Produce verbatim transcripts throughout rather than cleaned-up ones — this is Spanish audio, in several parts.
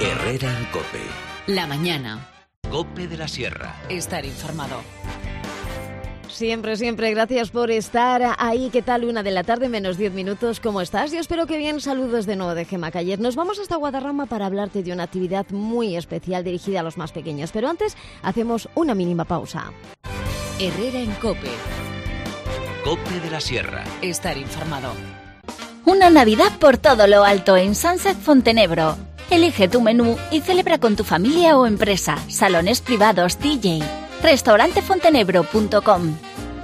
Herrera en COPE. La mañana. COPE de la Sierra. Estar informado. Siempre, siempre, gracias por estar ahí. ¿Qué tal? Una de la tarde, menos diez minutos. ¿Cómo estás? Yo espero que bien. Saludos de nuevo de Gemma Caller. Nos vamos hasta Guadarrama para hablarte de una actividad muy especial dirigida a los más pequeños. Pero antes, hacemos una mínima pausa. Herrera en COPE. COPE de la Sierra. Estar informado. Una Navidad por todo lo alto en Sunset Fontenebro. Elige tu menú y celebra con tu familia o empresa. Salones privados, D J. restaurante fontenebro punto com.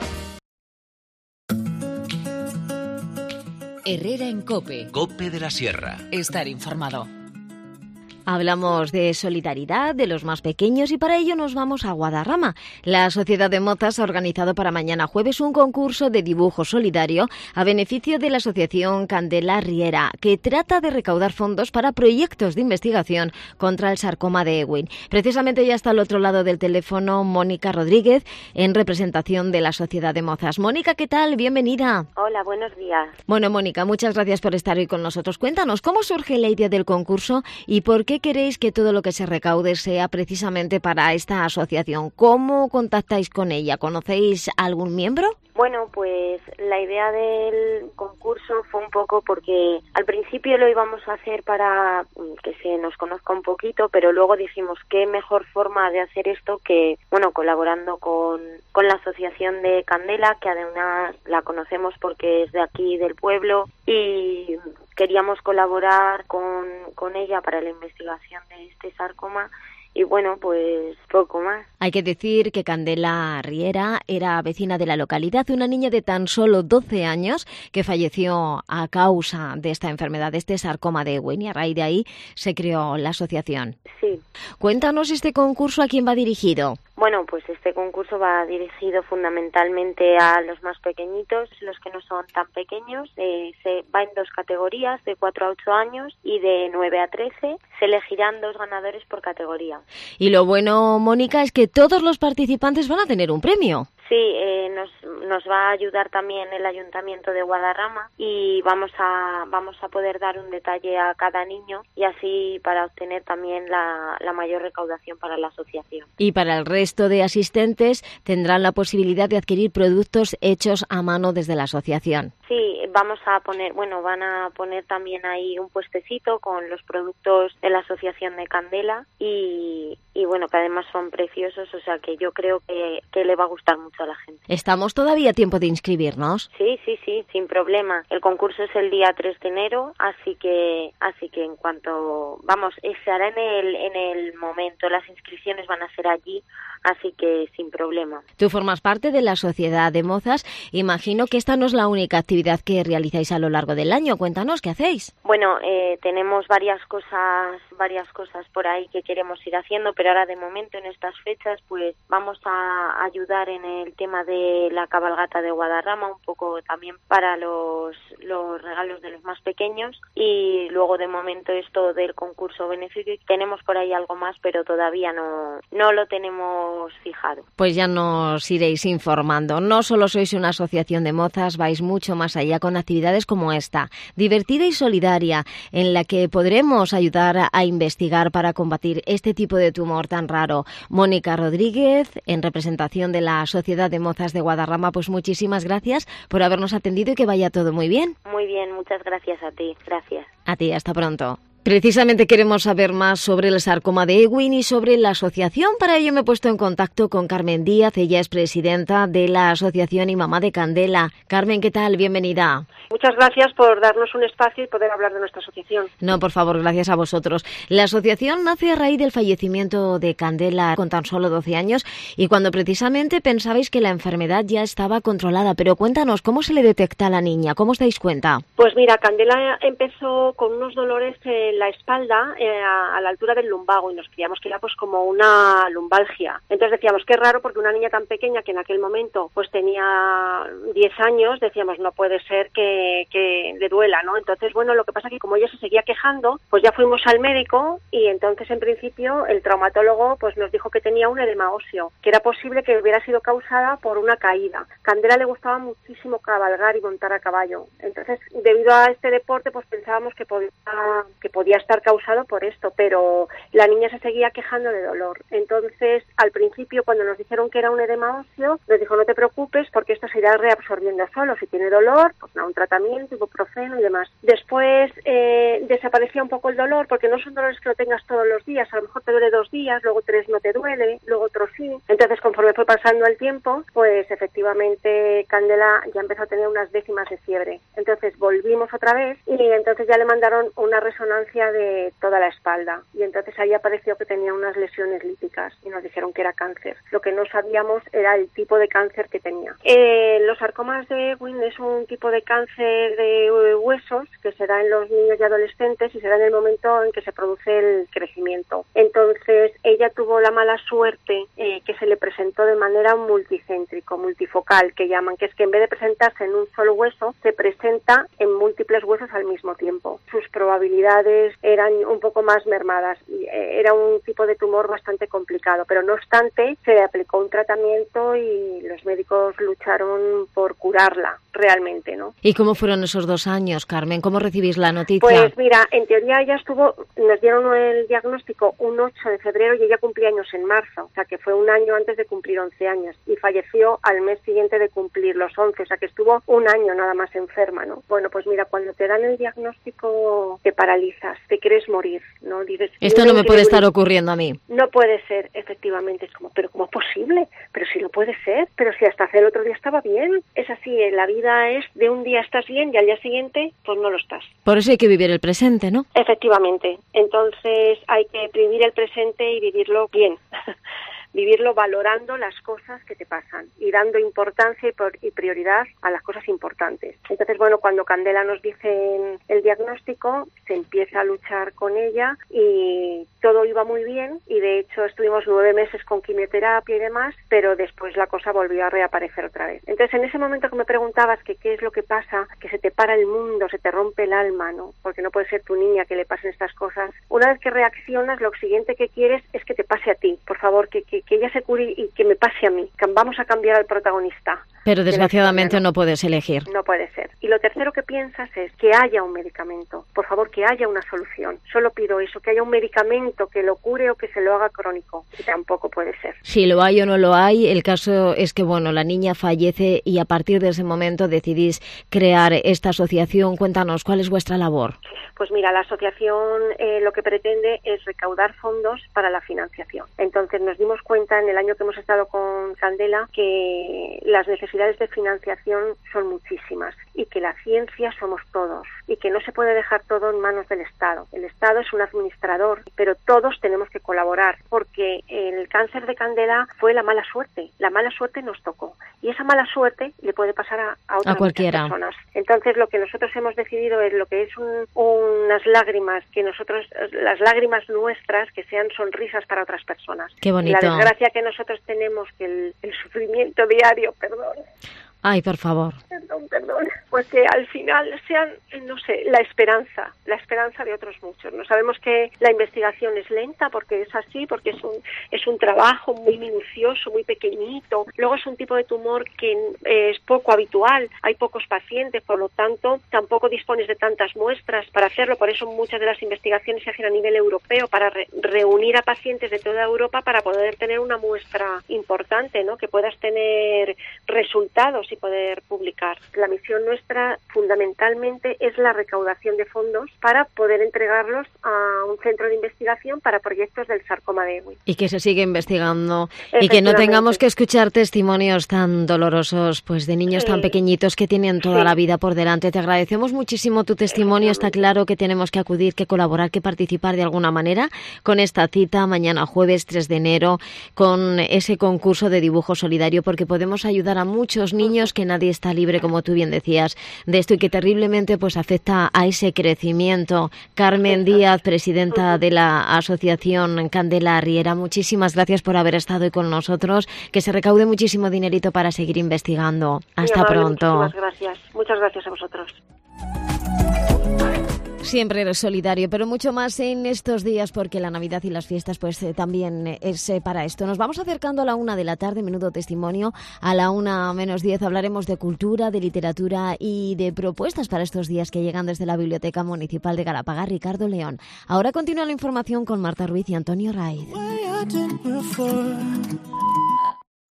Herrera en COPE. COPE de la Sierra. Estar informado. Hablamos de solidaridad, de los más pequeños, y para ello nos vamos a Guadarrama. La Sociedad de Mozas ha organizado para mañana jueves un concurso de dibujo solidario a beneficio de la Asociación Candela Riera, que trata de recaudar fondos para proyectos de investigación contra el sarcoma de Ewing. Precisamente ya está al otro lado del teléfono Mónica Rodríguez, en representación de la Sociedad de Mozas. Mónica, ¿qué tal? Bienvenida. Hola, buenos días. Bueno, Mónica, muchas gracias por estar hoy con nosotros. Cuéntanos, ¿cómo surge la idea del concurso y por qué queréis que todo lo que se recaude sea precisamente para esta asociación? ¿Cómo contactáis con ella? ¿Conocéis a algún miembro? Bueno, pues la idea del concurso fue un poco porque al principio lo íbamos a hacer para que se nos conozca un poquito, pero luego dijimos qué mejor forma de hacer esto que, bueno, colaborando con, con la Asociación de Candela, que además la conocemos porque es de aquí del pueblo, y queríamos colaborar con, con ella para la investigación de este sarcoma. Y bueno, pues poco más. Hay que decir que Candela Riera era vecina de la localidad, una niña de tan solo doce años que falleció a causa de esta enfermedad, de este sarcoma de Ewing, y a raíz de ahí se creó la asociación. Sí. Cuéntanos este concurso, ¿a quién va dirigido? Bueno, pues este concurso va dirigido fundamentalmente a los más pequeñitos, los que no son tan pequeños. Eh, se va en dos categorías, de cuatro a ocho años y de nueve a trece. Se elegirán dos ganadores por categoría. Y lo bueno, Mónica, es que todos los participantes van a tener un premio. Sí, eh, nos, nos va a ayudar también el Ayuntamiento de Guadarrama y vamos a vamos a poder dar un detalle a cada niño y así para obtener también la, la mayor recaudación para la asociación. Y para el resto de asistentes tendrán la posibilidad de adquirir productos hechos a mano desde la asociación. Sí, vamos a poner, bueno, van a poner también ahí un puestecito con los productos de la Asociación de Candela y, y bueno, que además son preciosos, o sea que yo creo que, que le va a gustar mucho a la gente. ¿Estamos todavía a tiempo de inscribirnos? Sí, sí, sí, sin problema. El concurso es el día tres de enero, así que así que en cuanto, vamos, se hará en el, en el momento, las inscripciones van a ser allí, así que sin problema. Tú formas parte de la Sociedad de Mozas. Imagino que esta no es la única actividad que realizáis a lo largo del año. Cuéntanos, ¿qué hacéis? Bueno, eh, tenemos varias cosas, varias cosas por ahí que queremos ir haciendo, pero ahora de momento en estas fechas pues vamos a ayudar en el tema de la cabalgata de Guadarrama, un poco también para los, los regalos de los más pequeños, y luego de momento esto del concurso benéfico. Tenemos por ahí algo más, pero todavía no, no lo tenemos fijado. Pues ya nos iréis informando. No solo sois una asociación de mozas, vais mucho más allá con actividades como esta, divertida y solidaria, en la que podremos ayudar a investigar para combatir este tipo de tumor tan raro. Mónica Rodríguez, en representación de la Sociedad de Mozas de Guadarrama, pues muchísimas gracias por habernos atendido y que vaya todo muy bien. Muy bien, muchas gracias a ti. Gracias. A ti, hasta pronto. Precisamente queremos saber más sobre el sarcoma de Ewing y sobre la asociación. Para ello me he puesto en contacto con Carmen Díaz. Ella es presidenta de la asociación y mamá de Candela. Carmen, ¿qué tal? Bienvenida. Muchas gracias por darnos un espacio y poder hablar de nuestra asociación. No, por favor, gracias a vosotros. La asociación nace a raíz del fallecimiento de Candela con tan solo doce años y cuando precisamente pensabais que la enfermedad ya estaba controlada. Pero cuéntanos, ¿cómo se le detecta a la niña? ¿Cómo os dais cuenta? Pues mira, Candela empezó con unos dolores en la espalda, eh, a, a la altura del lumbago, y nos creíamos que era pues como una lumbalgia. Entonces decíamos, qué raro, porque una niña tan pequeña que en aquel momento pues tenía diez años, decíamos, no puede ser que, que le duela, ¿no? Entonces, bueno, lo que pasa es que como ella se seguía quejando, pues ya fuimos al médico y entonces en principio el traumatólogo pues nos dijo que tenía un edema óseo, que era posible que hubiera sido causada por una caída. Candela le gustaba muchísimo cabalgar y montar a caballo. Entonces, debido a este deporte, pues pensábamos que podía, que podía podía estar causado por esto, pero la niña se seguía quejando de dolor. Entonces, al principio, cuando nos dijeron que era un edema óseo, nos dijo, no te preocupes porque esto se irá reabsorbiendo solo. Si tiene dolor, pues nada, un tratamiento, ibuprofeno y demás. Después eh, desaparecía un poco el dolor, porque no son dolores que lo tengas todos los días. A lo mejor te duele dos días, luego tres no te duele, luego otro sí. Entonces, conforme fue pasando el tiempo, pues efectivamente Candela ya empezó a tener unas décimas de fiebre. Entonces volvimos otra vez y entonces ya le mandaron una resonancia de toda la espalda. Y entonces ahí apareció que tenía unas lesiones líticas y nos dijeron que era cáncer. Lo que no sabíamos era el tipo de cáncer que tenía. Eh, los sarcomas de Ewing es un tipo de cáncer de huesos que se da en los niños y adolescentes y se da en el momento en que se produce el crecimiento. Entonces ella tuvo la mala suerte eh, que se le presentó de manera multicéntrico, multifocal, que llaman, que es que en vez de presentarse en un solo hueso, se presenta en múltiples huesos al mismo tiempo. Sus probabilidades eran un poco más mermadas. Era un tipo de tumor bastante complicado, pero no obstante, se le aplicó un tratamiento y los médicos lucharon por curarla realmente, ¿no? ¿Y cómo fueron esos dos años, Carmen? ¿Cómo recibís la noticia? Pues mira, en teoría ella estuvo, nos dieron el diagnóstico un ocho de febrero y ella cumplía años en marzo, o sea que fue un año antes de cumplir once años y falleció al mes siguiente de cumplir los once, o sea que estuvo un año nada más enferma, ¿no? Bueno, pues mira, cuando te dan el diagnóstico te paralizas, te quieres morir, ¿no? Dices, esto no me puede estar ocurriendo a mí. No puede ser, efectivamente, es como, pero ¿cómo es posible? Pero si lo puede ser, pero si hasta hace el otro día estaba bien. Es así, la vida es de un día estás bien y al día siguiente pues no lo estás. Por eso hay que vivir el presente, ¿no? Efectivamente, entonces hay que vivir el presente y vivirlo bien. Vivirlo valorando las cosas que te pasan y dando importancia y, por, y prioridad a las cosas importantes. Entonces, bueno, cuando Candela nos dice el diagnóstico, se empieza a luchar con ella y todo iba muy bien y de hecho estuvimos nueve meses con quimioterapia y demás, pero después la cosa volvió a reaparecer otra vez. Entonces, en ese momento que me preguntabas que qué es lo que pasa, que se te para el mundo, se te rompe el alma, ¿no? Porque no puede ser tu niña que le pasen estas cosas. Una vez que reaccionas, lo siguiente que quieres es que te pase a ti. Por favor, que, que que ella se cure y que me pase a mí. Vamos a cambiar al protagonista. Pero desgraciadamente no puedes elegir. No puede ser. Y lo tercero que piensas es que haya un medicamento. Por favor, que haya una solución. Solo pido eso, que haya un medicamento que lo cure o que se lo haga crónico. Y tampoco puede ser. Si lo hay o no lo hay, el caso es que, bueno, la niña fallece y a partir de ese momento decidís crear esta asociación. Cuéntanos, ¿cuál es vuestra labor? Pues mira, la asociación eh, lo que pretende es recaudar fondos para la financiación. Entonces nos dimos cuenta en el año que hemos estado con Candela que las necesidades de financiación son muchísimas y que la ciencia somos todos y que no se puede dejar todo en manos del Estado. El Estado es un administrador, pero todos tenemos que colaborar porque el cáncer de Candela fue la mala suerte. La mala suerte nos tocó y esa mala suerte le puede pasar a, a otras a cualquiera. personas. Entonces lo que nosotros hemos decidido es lo que es un, unas lágrimas, que nosotros, las lágrimas nuestras, que sean sonrisas para otras personas. Qué bonito. La desgracia que nosotros tenemos, que el, el sufrimiento diario, perdón. Ay, por favor. Perdón, perdón. Pues que al final sean, no sé, la esperanza, la esperanza de otros muchos. No sabemos que la investigación es lenta porque es así, porque es un es un trabajo muy minucioso, muy pequeñito. Luego es un tipo de tumor que es poco habitual, hay pocos pacientes, por lo tanto tampoco dispones de tantas muestras para hacerlo. Por eso muchas de las investigaciones se hacen a nivel europeo para re- reunir a pacientes de toda Europa para poder tener una muestra importante, ¿no? Que puedas tener resultados y poder publicar. La misión nuestra fundamentalmente es la recaudación de fondos para poder entregarlos a un centro de investigación para proyectos del sarcoma de Ewing. Y que se siga investigando y que no tengamos que escuchar testimonios tan dolorosos pues de niños sí. tan pequeñitos que tienen toda sí. la vida por delante. Te agradecemos muchísimo tu testimonio. Está claro que tenemos que acudir, que colaborar, que participar de alguna manera con esta cita mañana jueves tres de enero con ese concurso de dibujo solidario porque podemos ayudar a muchos niños que nadie está libre, como tú bien decías, de esto y que terriblemente pues afecta a ese crecimiento. Carmen Díaz, presidenta de la Asociación Candela Riera, muchísimas gracias por haber estado hoy con nosotros, que se recaude muchísimo dinerito para seguir investigando. Hasta amable, pronto. Muchísimas gracias. Muchas gracias a vosotros. Siempre eres solidario, pero mucho más en estos días porque la Navidad y las fiestas pues eh, también es eh, para esto. Nos vamos acercando a la una de la tarde, menudo testimonio. A la una menos diez hablaremos de cultura, de literatura y de propuestas para estos días que llegan desde la Biblioteca Municipal de Galapagar. Ricardo León. Ahora continúa la información con Marta Ruiz y Antonio Raiz.